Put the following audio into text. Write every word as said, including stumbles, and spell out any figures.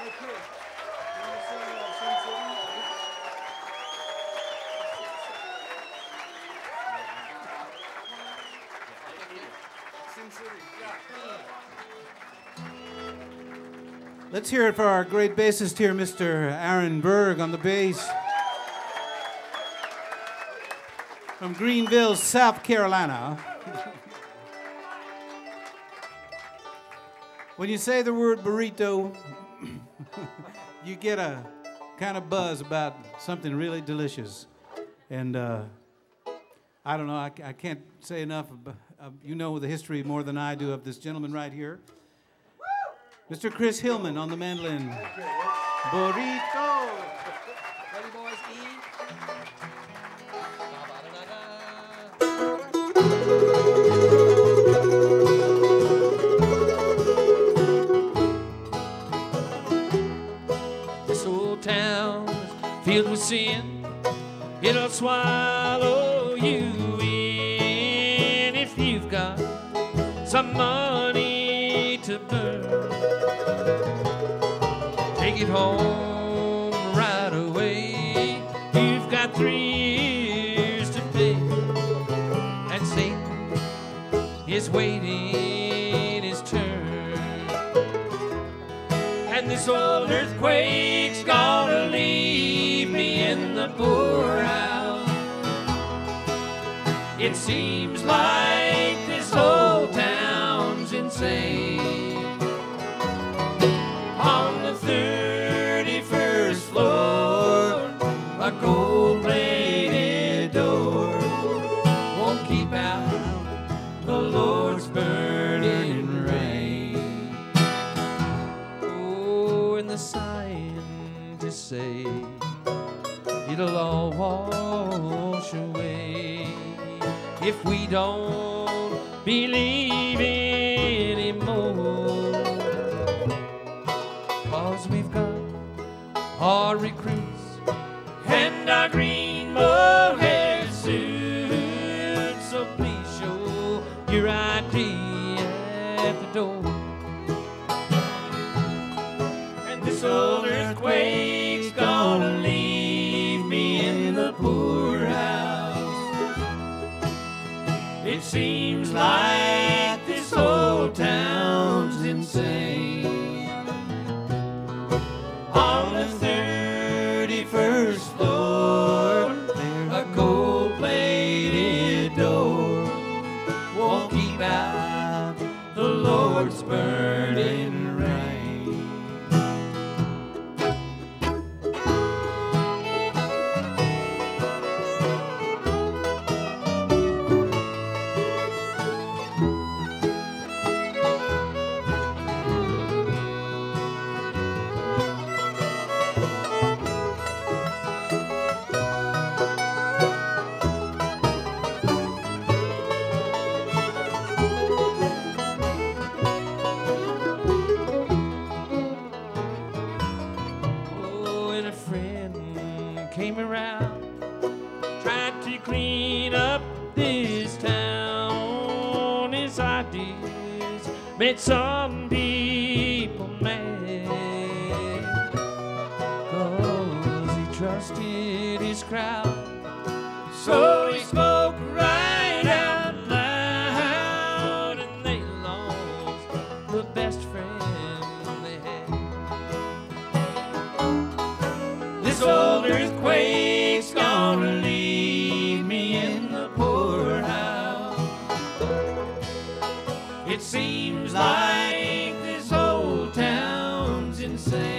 Let's hear it for our great bassist here, Mister Aaron Berg on the bass. From Greenville, South Carolina. When you say the word burrito, you get a kind of buzz about something really delicious. And uh, I don't know, I, I can't say enough. About, uh, you know the history more than I do of this gentleman right here. Mister Chris Hillman on the mandolin. Burrito. Ready, boys? E. This old town is filled with sin. It'll swallow you in if you've got some money to burn. Take it home right away. You've got three years to pay, and Satan is waiting his turn. And this old earthquake's gonna leave me in the poorhouse. It seems like this whole town's insane. On the thirty-first floor, a gold-plated door won't keep out the Lord's burning rain. Oh, and the scientists say it'll all wash away if we don't believe anymore. 'Cause we've got our recruits and our green mohair suits. So please show your I D at the door. And this old earthquake's gonna leave me in the poorhouse. It seems like this whole town's insane. On the thirty-first floor, a gold-plated door won't keep out the Lord's burning rain. Made some people mad, 'cause he trusted his crowd, so he spoke right out loud, and they lost the best friend they had. This old earthquake's gonna leave me in the poorhouse. It seems like this whole town's insane.